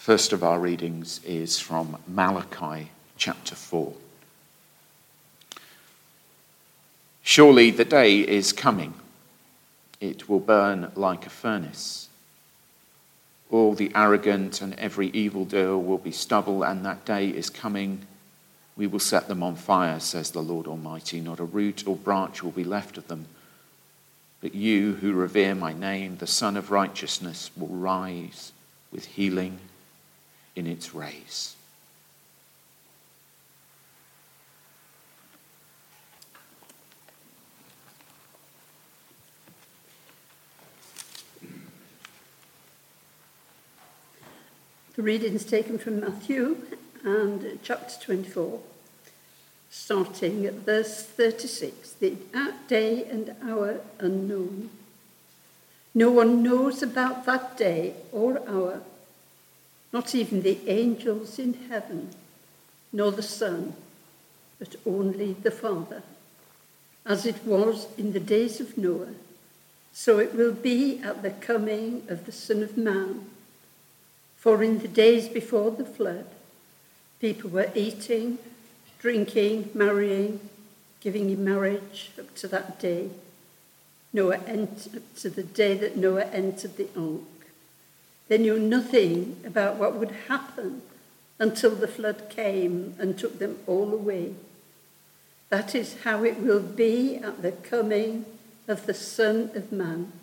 First of our readings is from Malachi chapter 4. Surely the day is coming. It will burn like a furnace. All the arrogant and every evildoer will be stubble, and that day is coming. We will set them on fire, says the Lord Almighty. Not a root or branch will be left of them. But you who revere my name, the Son of Righteousness, will rise with healing in its rays. The reading is taken from Matthew and chapter 24, starting at verse 36. The day and hour unknown. No one knows about that day or hour, not even the angels in heaven, nor the Son, but only the Father. As it was in the days of Noah, so it will be at the coming of the Son of Man. For in the days before the flood, people were eating, drinking, marrying, giving in marriage up to that day. To the day that Noah entered the ark. They knew nothing about what would happen until the flood came and took them all away. That is how it will be at the coming of the Son of Man.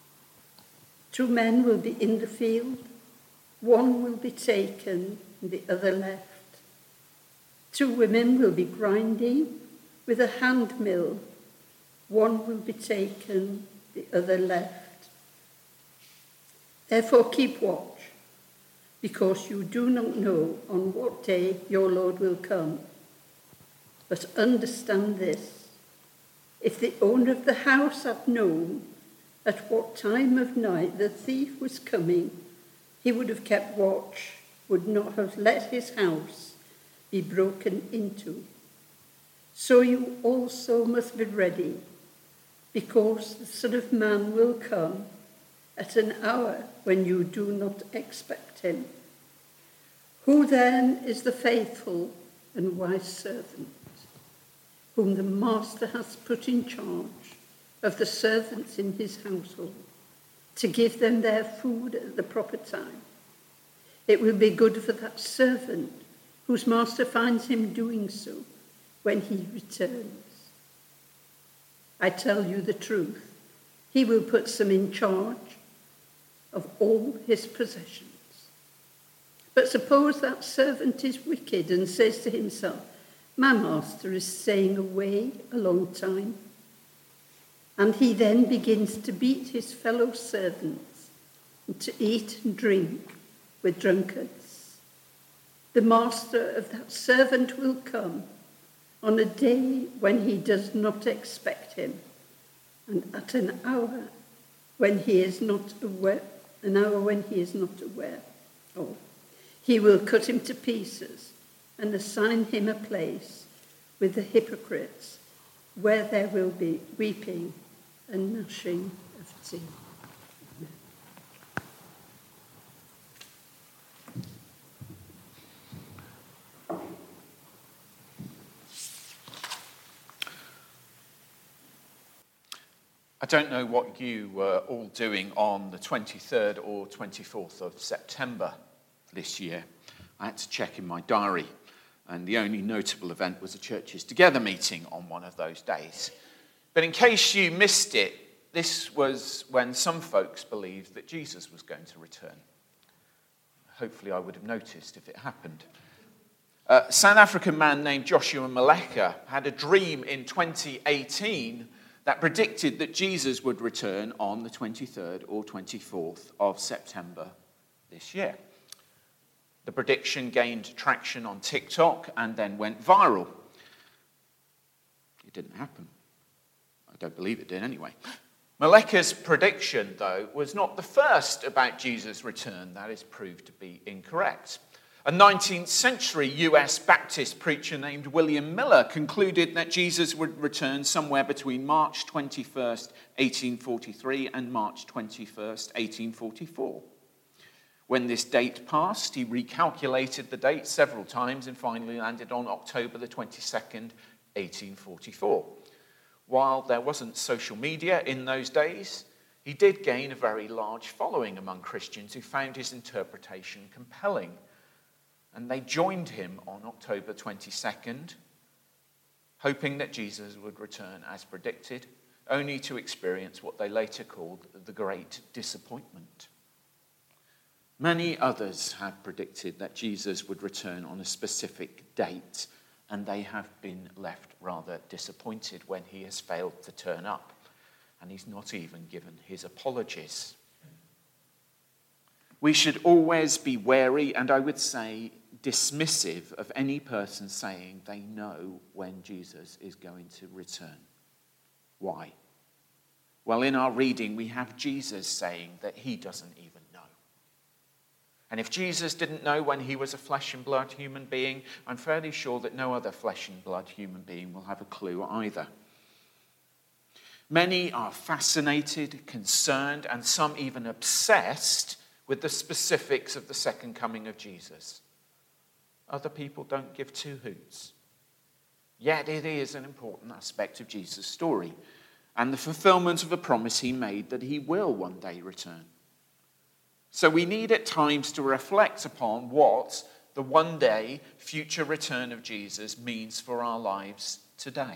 2 men will be in the field, one will be taken and the other left. 2 women will be grinding with a hand mill, one will be taken, the other left. Therefore keep watch, because you do not know on what day your Lord will come. But understand this, if the owner of the house had known at what time of night the thief was coming, he would have kept watch, would not have let his house be broken into. So you also must be ready, because the Son of Man will come at an hour when you do not expect him. Who then is the faithful and wise servant, whom the master has put in charge of the servants in his household, to give them their food at the proper time? It will be good for that servant whose master finds him doing so when he returns. I tell you the truth, he will put some in charge of all his possessions. But suppose that servant is wicked and says to himself, my master is staying away a long time. And he then begins to beat his fellow servants and to eat and drink with drunkards. The master of that servant will come on a day when he does not expect him, and at an hour when he is not aware. Oh, he will cut him to pieces and assign him a place with the hypocrites, where there will be weeping and gnashing of teeth. I don't know what you were all doing on the 23rd or 24th of September this year. I had to check in my diary, and the only notable event was a Churches Together meeting on one of those days. But in case you missed it, this was when some folks believed that Jesus was going to return. Hopefully I would have noticed if it happened. A South African man named Joshua Maleka had a dream in 2018 that predicted that Jesus would return on the 23rd or 24th of September this year. The prediction gained traction on TikTok and then went viral. It didn't happen. I don't believe it did anyway. Maleka's prediction, though, was not the first about Jesus' return that is proved to be incorrect. A 19th century US Baptist preacher named William Miller concluded that Jesus would return somewhere between March 21st, 1843 and March 21st, 1844. When this date passed, he recalculated the date several times and finally landed on October the 22nd, 1844. While there wasn't social media in those days, he did gain a very large following among Christians who found his interpretation compelling. And they joined him on October 22nd, hoping that Jesus would return as predicted, only to experience what they later called the Great Disappointment. Many others have predicted that Jesus would return on a specific date, and they have been left rather disappointed when he has failed to turn up, and he's not even given his apologies. We should always be wary, and I would say dismissive, of any person saying they know when Jesus is going to return. Why? Well, in our reading, we have Jesus saying that he doesn't even know. And if Jesus didn't know when he was a flesh and blood human being, I'm fairly sure that no other flesh and blood human being will have a clue either. Many are fascinated, concerned, and some even obsessed with the specifics of the second coming of Jesus. Other people don't give two hoots. Yet it is an important aspect of Jesus' story and the fulfillment of a promise he made that he will one day return. So we need at times to reflect upon what the one day future return of Jesus means for our lives today.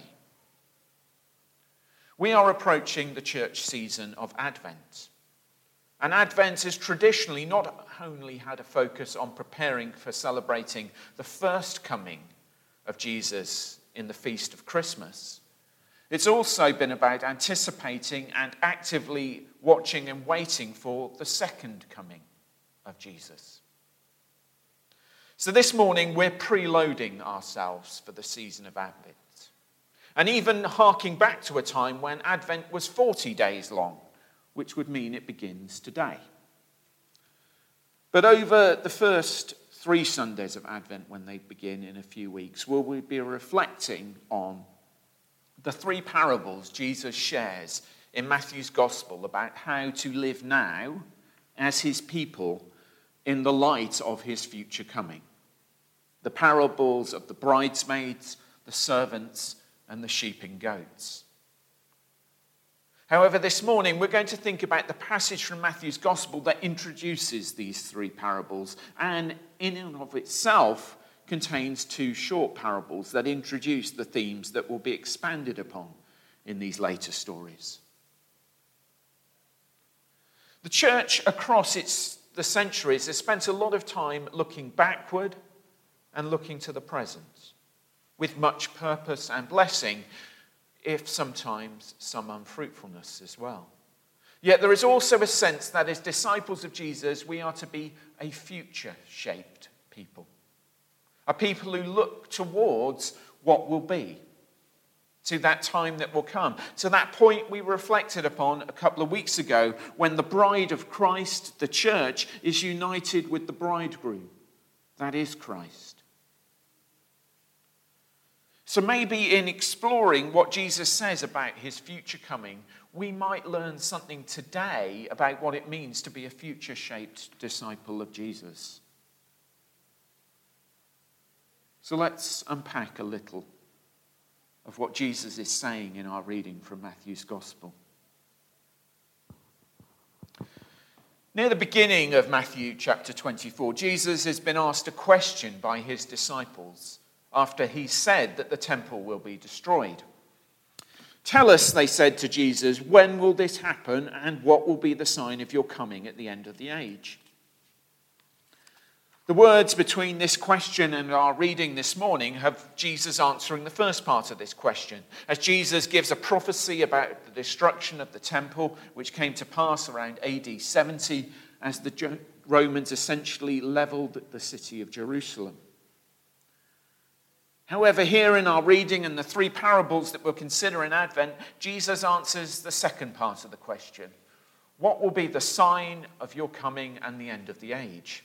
We are approaching the church season of Advent. And Advent has traditionally not only had a focus on preparing for celebrating the first coming of Jesus in the feast of Christmas. It's also been about anticipating and actively watching and waiting for the second coming of Jesus. So this morning we're preloading ourselves for the season of Advent. And even harking back to a time when Advent was 40 days long, which would mean it begins today. But over the first 3 Sundays of Advent, when they begin in a few weeks, we'll be reflecting on the 3 parables Jesus shares in Matthew's Gospel about how to live now as his people in the light of his future coming. The parables of the bridesmaids, the servants, and the sheep and goats. However, this morning we're going to think about the passage from Matthew's Gospel that introduces these 3 parables and in and of itself contains 2 short parables that introduce the themes that will be expanded upon in these later stories. The church across the centuries has spent a lot of time looking backward and looking to the present with much purpose and blessing, if sometimes some unfruitfulness as well. Yet there is also a sense that as disciples of Jesus, we are to be a future-shaped people. A people who look towards what will be, to that time that will come. To that point we reflected upon a couple of weeks ago when the bride of Christ, the church, is united with the bridegroom. That is Christ. So maybe in exploring what Jesus says about his future coming, we might learn something today about what it means to be a future-shaped disciple of Jesus. So let's unpack a little of what Jesus is saying in our reading from Matthew's Gospel. Near the beginning of Matthew chapter 24, Jesus has been asked a question by his disciples after he said that the temple will be destroyed. "Tell us," they said to Jesus, "when will this happen and what will be the sign of your coming at the end of the age?" The words between this question and our reading this morning have Jesus answering the first part of this question, as Jesus gives a prophecy about the destruction of the temple, which came to pass around AD 70 as the Romans essentially leveled the city of Jerusalem. However, here in our reading and the 3 parables that we'll consider in Advent, Jesus answers the second part of the question. What will be the sign of your coming and the end of the age?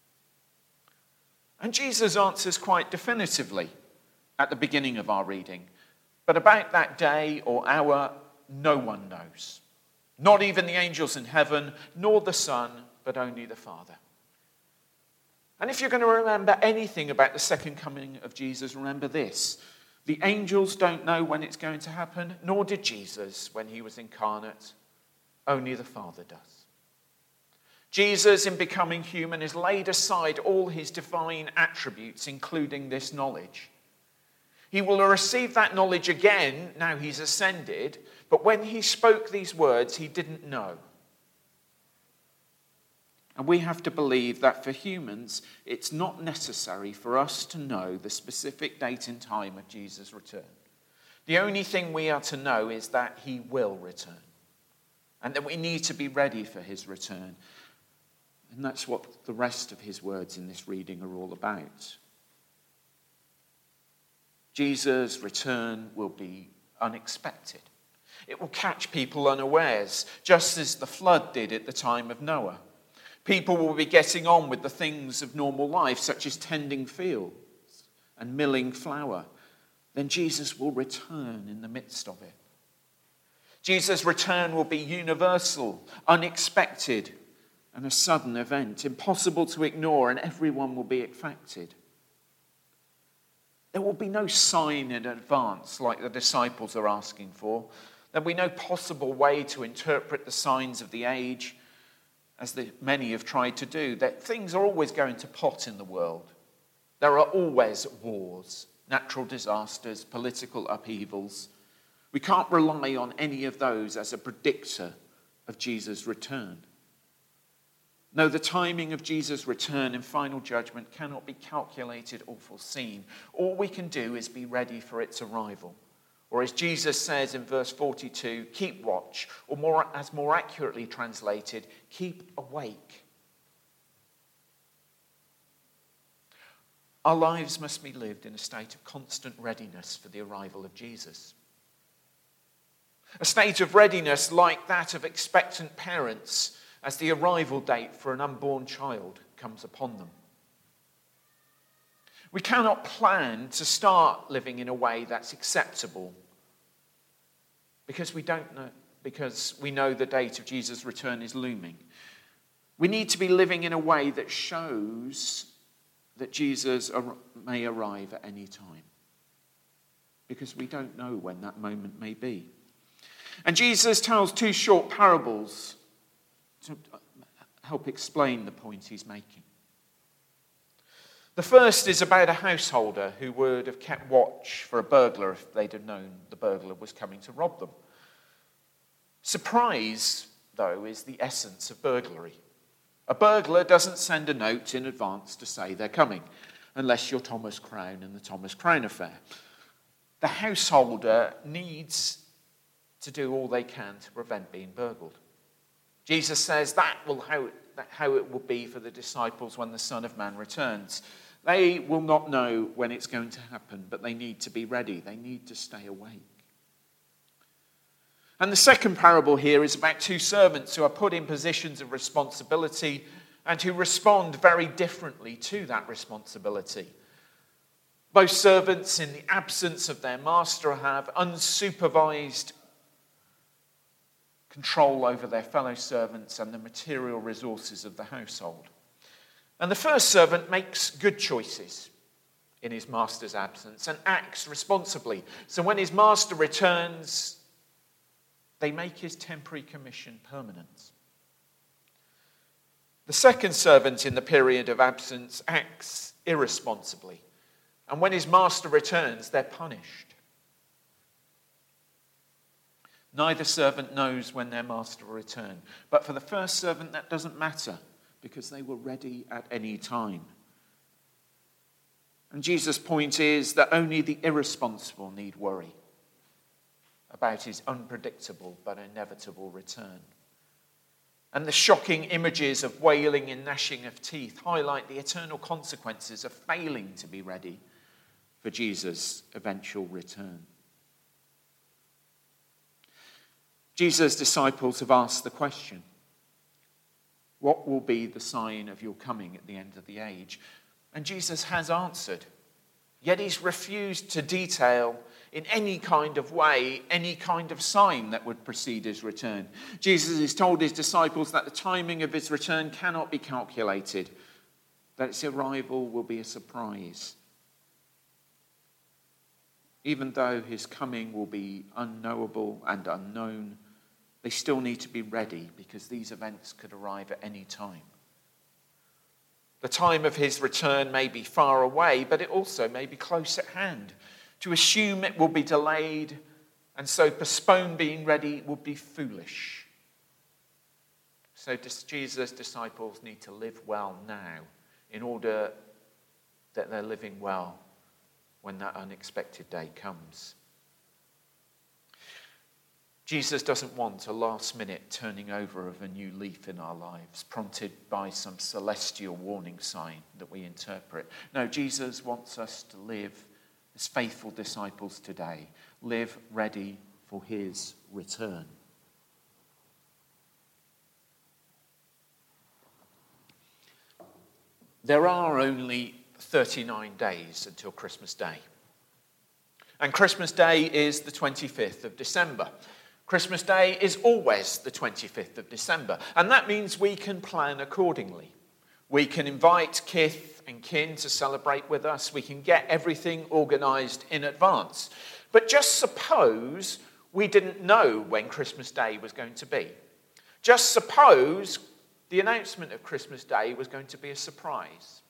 And Jesus answers quite definitively at the beginning of our reading. But about that day or hour, no one knows. Not even the angels in heaven, nor the Son, but only the Father. And if you're going to remember anything about the second coming of Jesus, remember this. The angels don't know when it's going to happen, nor did Jesus when he was incarnate. Only the Father does. Jesus, in becoming human, has laid aside all his divine attributes, including this knowledge. He will receive that knowledge again now he's ascended, but when he spoke these words, he didn't know. And we have to believe that for humans, it's not necessary for us to know the specific date and time of Jesus' return. The only thing we are to know is that he will return, and that we need to be ready for his return. And that's what the rest of his words in this reading are all about. Jesus' return will be unexpected. It will catch people unawares, just as the flood did at the time of Noah. People will be getting on with the things of normal life, such as tending fields and milling flour. Then Jesus will return in the midst of it. Jesus' return will be universal, unexpected, and a sudden event, impossible to ignore, and everyone will be affected. There will be no sign in advance like the disciples are asking for. There will be no possible way to interpret the signs of the age, as many have tried to do. That things are always going to pot in the world. There are always wars, natural disasters, political upheavals. We can't rely on any of those as a predictor of Jesus' return. No, the timing of Jesus' return and final judgment cannot be calculated or foreseen. All we can do is be ready for its arrival. Or as Jesus says in verse 42, keep watch, or more accurately translated, keep awake. Our lives must be lived in a state of constant readiness for the arrival of Jesus. A state of readiness like that of expectant parents as the arrival date for an unborn child comes upon them. We cannot plan to start living in a way that's acceptable because we know the date of Jesus' return is looming. We need to be living in a way that shows that Jesus may arrive at any time, because we don't know when that moment may be. And Jesus tells two short parables to help explain the point he's making. The first is about a householder who would have kept watch for a burglar if they'd have known the burglar was coming to rob them. Surprise, though, is the essence of burglary. A burglar doesn't send a note in advance to say they're coming, unless you're Thomas Crown and the Thomas Crown affair. The householder needs to do all they can to prevent being burgled. Jesus says how it will be for the disciples when the Son of Man returns. They will not know when it's going to happen, but they need to be ready. They need to stay awake. And the second parable here is about two servants who are put in positions of responsibility and who respond very differently to that responsibility. Both servants, in the absence of their master, have unsupervised control over their fellow servants and the material resources of the household. And the first servant makes good choices in his master's absence and acts responsibly. So when his master returns, they make his temporary commission permanent. The second servant in the period of absence acts irresponsibly. And when his master returns, they're punished. Neither servant knows when their master will return. But for the first servant, that doesn't matter, because they were ready at any time. And Jesus' point is that only the irresponsible need worry about his unpredictable but inevitable return. And the shocking images of wailing and gnashing of teeth highlight the eternal consequences of failing to be ready for Jesus' eventual return. Jesus' disciples have asked the question, what will be the sign of your coming at the end of the age? And Jesus has answered, yet he's refused to detail in any kind of way, any kind of sign that would precede his return. Jesus has told his disciples that the timing of his return cannot be calculated. that its arrival will be a surprise. Even though his coming will be unknowable and unknown, they still need to be ready because these events could arrive at any time. The time of his return may be far away, but it also may be close at hand. To assume it will be delayed and so postpone being ready would be foolish. So Jesus' disciples need to live well now in order that they're living well when that unexpected day comes. Jesus doesn't want a last-minute turning over of a new leaf in our lives, prompted by some celestial warning sign that we interpret. No, Jesus wants us to live as faithful disciples today, live ready for his return. There are only 39 days until Christmas Day. And Christmas Day is the 25th of December. Christmas Day is always the 25th of December. And that means we can plan accordingly. We can invite kith and kin to celebrate with us. We can get everything organised in advance. But just suppose we didn't know when Christmas Day was going to be. Just suppose the announcement of Christmas Day was going to be a surprise.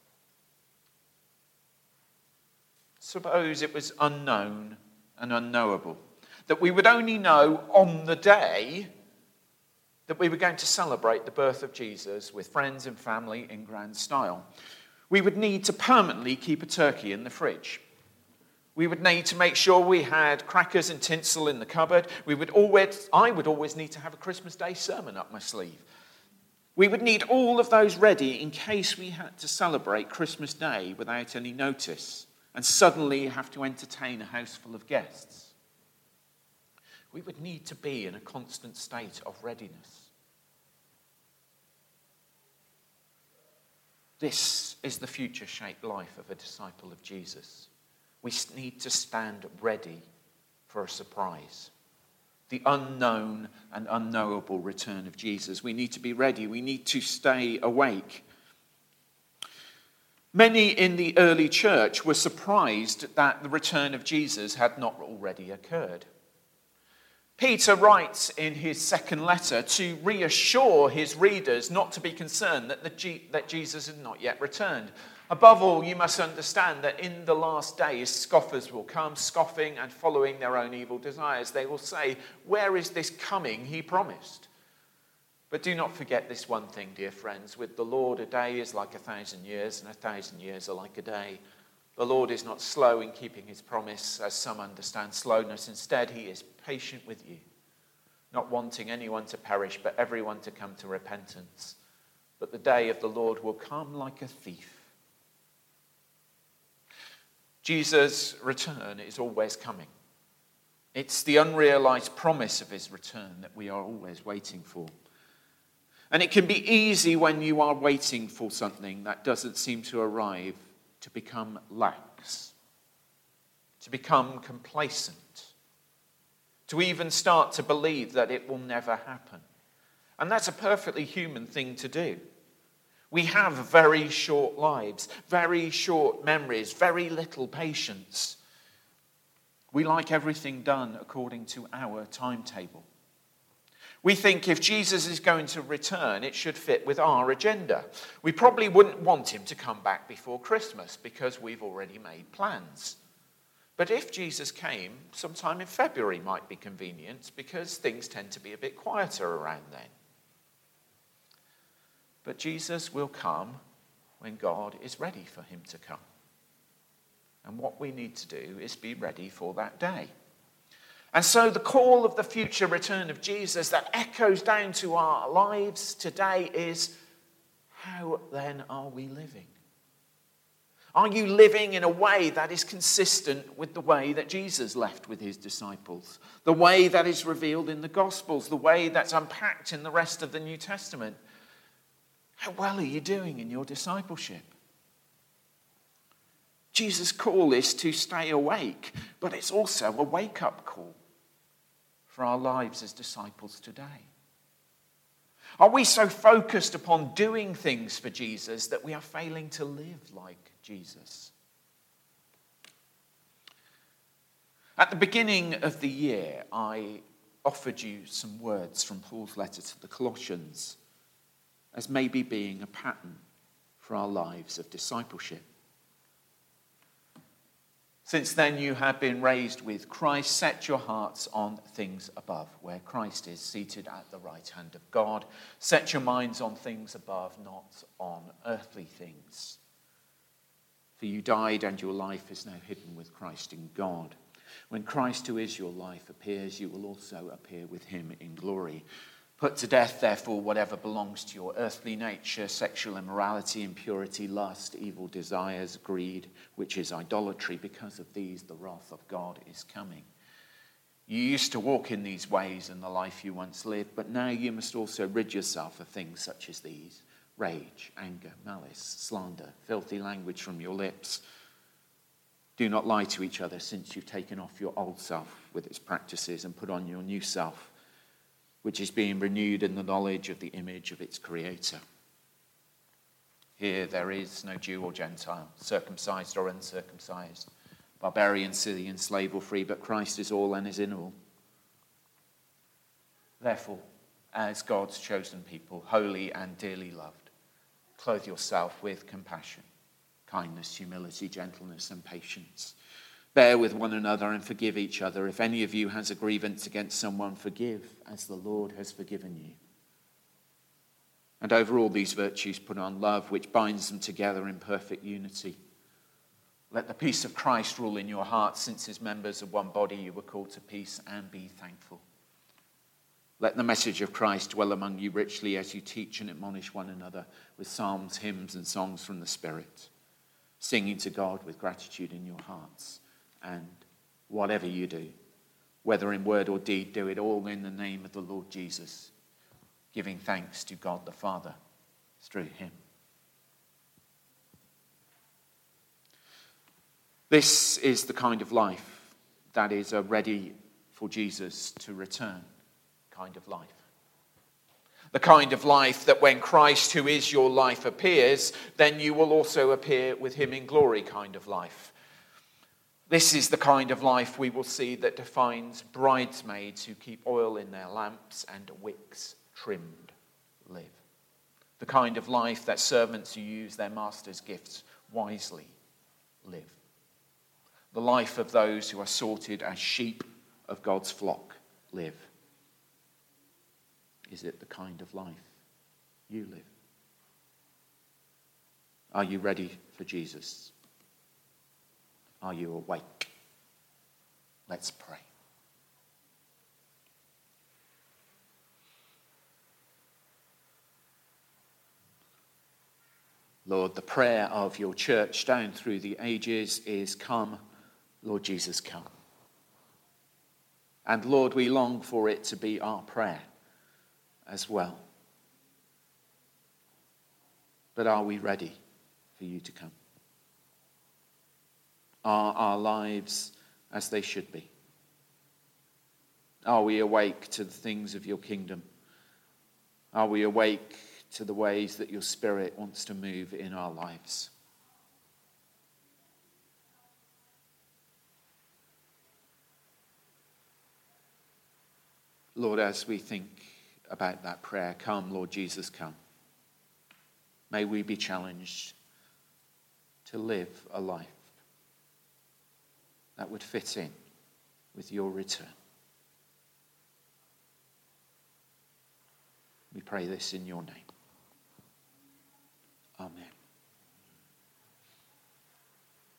Suppose it was unknown and unknowable, that we would only know on the day that we were going to celebrate the birth of Jesus with friends and family in grand style. We would need to permanently keep a turkey in the fridge. We would need to make sure we had crackers and tinsel in the cupboard. I would always need to have a Christmas Day sermon up my sleeve. We would need all of those ready in case we had to celebrate Christmas Day without any notice and suddenly have to entertain a house full of guests. We would need to be in a constant state of readiness. This is the future-shaped life of a disciple of Jesus. We need to stand ready for a surprise. The unknown and unknowable return of Jesus. We need to be ready. We need to stay awake. Many in the early church were surprised that the return of Jesus had not already occurred. Peter writes in his second letter to reassure his readers not to be concerned that Jesus had not yet returned. Above all, you must understand that in the last days, scoffers will come, scoffing and following their own evil desires. They will say, "Where is this coming he promised?" But do not forget this one thing, dear friends. With the Lord, a day is like 1,000 years, and 1,000 years are like a day. The Lord is not slow in keeping his promise, as some understand slowness. Instead, he is patient with you, not wanting anyone to perish, but everyone to come to repentance. But the day of the Lord will come like a thief. Jesus' return is always coming. It's the unrealized promise of his return that we are always waiting for. And it can be easy when you are waiting for something that doesn't seem to arrive to become lax, to become complacent, to even start to believe that it will never happen. And that's a perfectly human thing to do. We have very short lives, very short memories, very little patience. We like everything done according to our timetable. We think if Jesus is going to return, it should fit with our agenda. We probably wouldn't want him to come back before Christmas because we've already made plans. But if Jesus came, sometime in February might be convenient because things tend to be a bit quieter around then. But Jesus will come when God is ready for him to come. And what we need to do is be ready for that day. And so the call of the future return of Jesus that echoes down to our lives today is, how then are we living? Are you living in a way that is consistent with the way that Jesus left with his disciples? The way that is revealed in the Gospels, the way that's unpacked in the rest of the New Testament? How well are you doing in your discipleship? Jesus' call is to stay awake, but it's also a wake-up call for our lives as disciples today. Are we so focused upon doing things for Jesus that we are failing to live like Jesus? At the beginning of the year, I offered you some words from Paul's letter to the Colossians as maybe being a pattern for our lives of discipleship. Since then you have been raised with Christ. Set your hearts on things above, where Christ is seated at the right hand of God. Set your minds on things above, not on earthly things. For you died, and your life is now hidden with Christ in God. When Christ, who is your life, appears, you will also appear with him in glory. Put to death, therefore, whatever belongs to your earthly nature: sexual immorality, impurity, lust, evil desires, greed, which is idolatry. Because of these, the wrath of God is coming. You used to walk in these ways in the life you once lived, but now you must also rid yourself of things such as these: rage, anger, malice, slander, filthy language from your lips. Do not lie to each other, since you've taken off your old self with its practices and put on your new self, which is being renewed in the knowledge of the image of its creator. Here there is no Jew or Gentile, circumcised or uncircumcised, barbarian, Scythian, slave or free, but Christ is all and is in all. Therefore, as God's chosen people, holy and dearly loved, clothe yourself with compassion, kindness, humility, gentleness, and patience. Bear with one another and forgive each other. If any of you has a grievance against someone, forgive as the Lord has forgiven you. And over all these virtues put on love, which binds them together in perfect unity. Let the peace of Christ rule in your hearts, since as members of one body you were called to peace, and be thankful. Let the message of Christ dwell among you richly as you teach and admonish one another with psalms, hymns, and songs from the Spirit, singing to God with gratitude in your hearts. And whatever you do, whether in word or deed, do it all in the name of the Lord Jesus, giving thanks to God the Father through him. This is the kind of life that is a ready for Jesus to return kind of life. The kind of life that when Christ, who is your life, appears, then you will also appear with him in glory kind of life. This is the kind of life we will see that defines bridesmaids who keep oil in their lamps and wicks trimmed live. The kind of life that servants who use their master's gifts wisely live. The life of those who are sorted as sheep of God's flock live. Is it the kind of life you live? Are you ready for Jesus? Are you awake? Let's pray. Lord, the prayer of your church down through the ages is, come, Lord Jesus, come. And Lord, we long for it to be our prayer as well. But are we ready for you to come? Are our lives as they should be? Are we awake to the things of your kingdom? Are we awake to the ways that your Spirit wants to move in our lives? Lord, as we think about that prayer, come, Lord Jesus, come. May we be challenged to live a life that would fit in with your return. We pray this in your name. Amen.